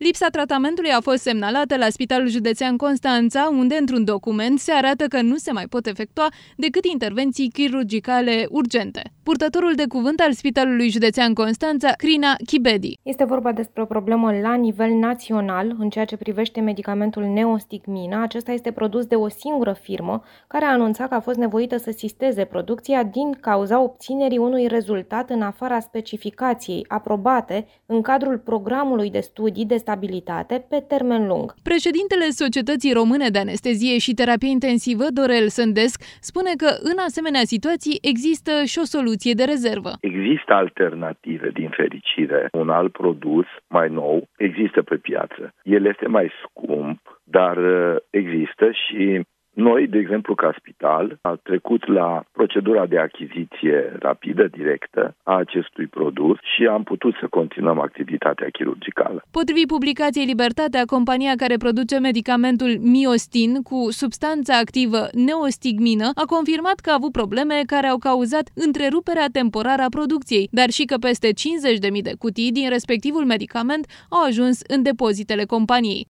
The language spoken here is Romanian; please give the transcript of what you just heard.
Lipsa tratamentului a fost semnalată la Spitalul Județean Constanța, unde, într-un document, se arată că nu se mai pot efectua decât intervenții chirurgicale urgente. Purtătorul de cuvânt al Spitalului Județean Constanța, Crina Chibedi. Este vorba despre o problemă la nivel național în ceea ce privește medicamentul Neostigmina. Acesta este produs de o singură firmă care a anunțat că a fost nevoită să sisteze producția din cauza obținerii unui rezultat în afara specificației aprobate în cadrul programului de studii de stabilitate pe termen lung. Președintele Societății Române de Anestezie și Terapie Intensivă, Dorel Sândesc, spune că în asemenea situații există și o soluție de rezervă. Există alternative, din fericire. Un alt produs mai nou există pe piață. El este mai scump, dar există și noi, de exemplu, ca spital, am trecut la procedura de achiziție rapidă, directă, a acestui produs și am putut să continuăm activitatea chirurgicală. Potrivit publicației Libertatea, compania care produce medicamentul Miostin cu substanța activă Neostigmină a confirmat că a avut probleme care au cauzat întreruperea temporară a producției, dar și că peste 50.000 de cutii din respectivul medicament au ajuns în depozitele companiei.